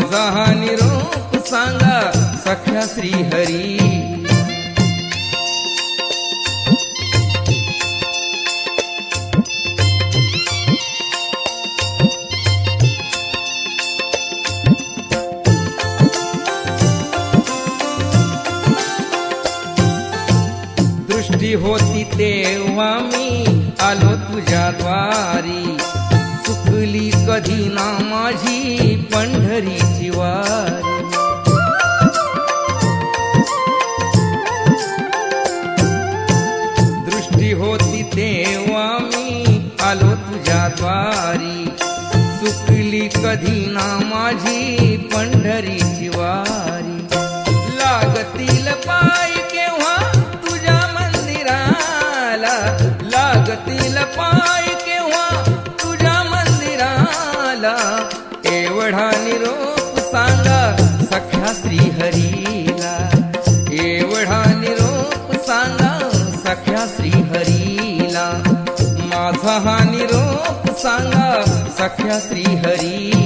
माझा हा निरोप सांगा सख्या श्रीहरी. दृष्टी होती तेव्हा मी आलो तुझ्या द्वारी, चुकली कधी ना माझी पंढरीची वारी. दृष्टी होती तेव्हा मी आलो तुझ्या द्वारी, चुकली कधी ना माझी पंढरीची वारी. लागतील पाय केव्हा तुझ्या मंदिराला, लागतील पाय केव्हा तुझ्या मंदिराला. एवढा निरोप सांगा सख्या श्रीहरीला, एवढा निरोप सांगा सख्या श्रीहरीला. माझा हा निरोप सांगा सख्या श्रीहरीला.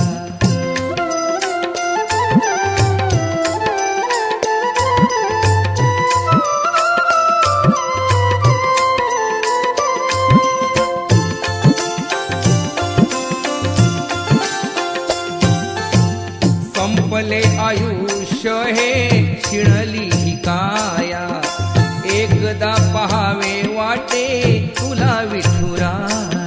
संपले आयुष्य हे शिणली ही काया, एकदा पहावे वाटे तुला विठुराया.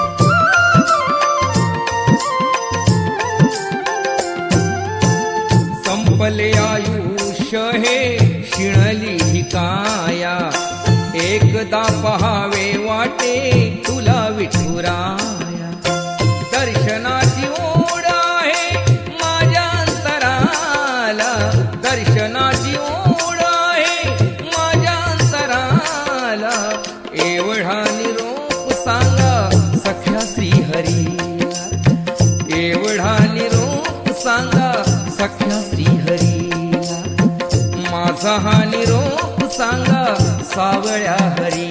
संपले आयुष्य हे शिणली ही काया, एकदा पहावे वाटे तुला विठुराया. दर्शनाची ओढ आहे माझ्या अंतराला, दर्शनाची ओढ आहे माझ्या अंतराला. एवढा निरोप सांगा सख्या श्रीहरीला, एवढा निरोप सांगा सख्या श्रीहरीला. माझा हा निरोप सांगा सावळ्या हरी.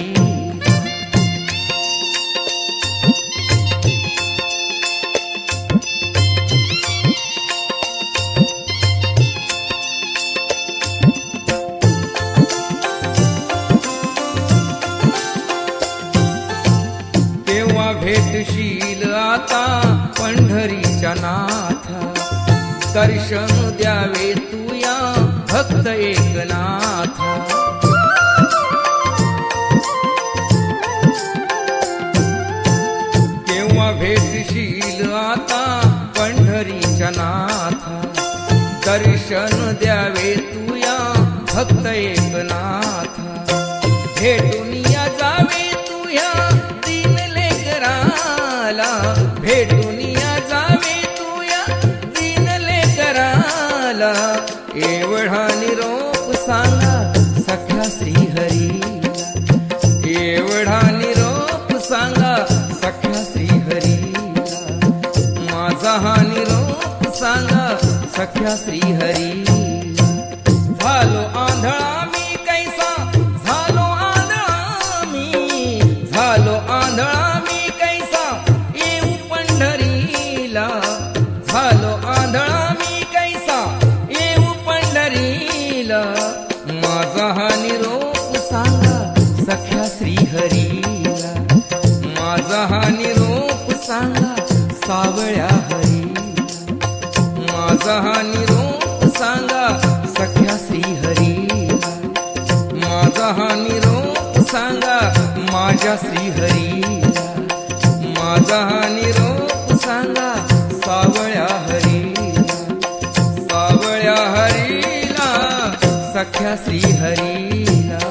तेव्हा भेटशील आता पंढरीच्या नाथा, दर्शन द्यावे तू या भक्त एकनाथा. तेव्हा भेटशील आता पंढरीच्या नाथा, दर्शन द्यावे तू या भक्त एकनाथा. भेटून या जावे तू या दीन लेकराला, भेटून या जावे तू या दीन लेकराला. एवढा निरोप सांगा सख्या श्रीहरीला, एवढा निरोप सांगा सख्या श्रीहरीला. माझा हा निरोप सांगा सख्या श्रीहरीला. झालो आंधळा मी कैसा, झालो आंधळा मी, झालो आंधळा मी कैसा येऊ पंढरीला. झालो आंधळा मी कैसा येऊ पंढरीला. माझा हा निरोप सांगा सख्या श्रीहरीला, माझा हा निरोप सांगा सावळ्या हरीला. माझा हा निरोप सांगा सख्या श्रीहरीला, माझा हा निरोप सांगा माझ्या श्रीहरीला. माझा हा निरोप सांगा सावळ्या हरीला, सावळ्या हरीला सख्या श्रीहरीला.